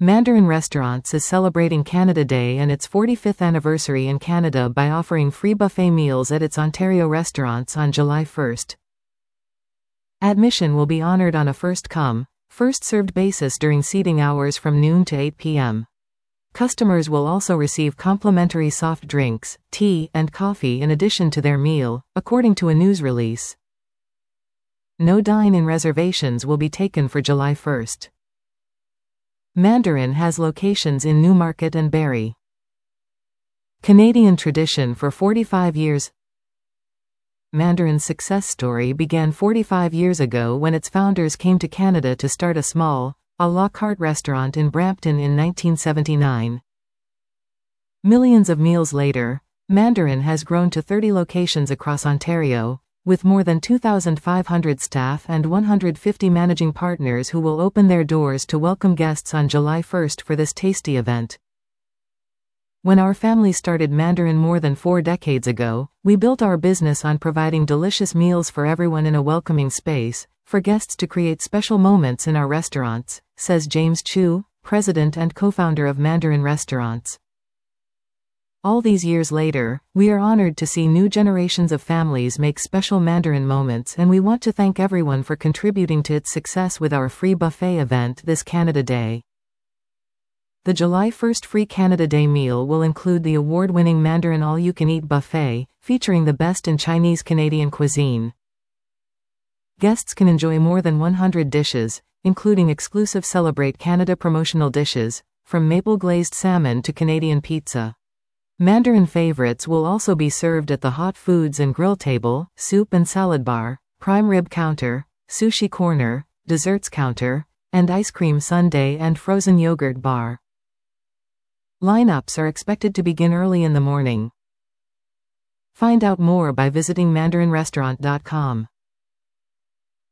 Mandarin Restaurants is celebrating Canada Day and its 45th anniversary in Canada by offering free buffet meals at its Ontario restaurants on July 1st. Admission will be honored on a first-come, first-served basis during seating hours from noon to 8 p.m. Customers will also receive complimentary soft drinks, tea, and coffee in addition to their meal, according to a news release. No dine-in reservations will be taken for July 1st. Mandarin has locations in Newmarket and Barrie. Canadian tradition for 45 years. Mandarin's success story began 45 years ago when its founders came to Canada to start a small, à la carte restaurant in Brampton in 1979. Millions of meals later, Mandarin has grown to 30 locations across Ontario, with more than 2,500 staff and 150 managing partners who will open their doors to welcome guests on July 1st for this tasty event. When our family started Mandarin more than 4 decades ago, we built our business on providing delicious meals for everyone in a welcoming space, for guests to create special moments in our restaurants, says James Chu, president and co-founder of Mandarin Restaurants. All these years later, we are honored to see new generations of families make special Mandarin moments, and we want to thank everyone for contributing to its success with our free buffet event this Canada Day. The July 1st Free Canada Day meal will include the award-winning Mandarin All-You-Can-Eat Buffet, featuring the best in Chinese Canadian cuisine. Guests can enjoy more than 100 dishes, including exclusive Celebrate Canada promotional dishes, from maple-glazed salmon to Canadian pizza. Mandarin favorites will also be served at the hot foods and grill table, soup and salad bar, prime rib counter, sushi corner, desserts counter, and ice cream sundae and frozen yogurt bar. Lineups are expected to begin early in the morning. Find out more by visiting mandarinrestaurant.com.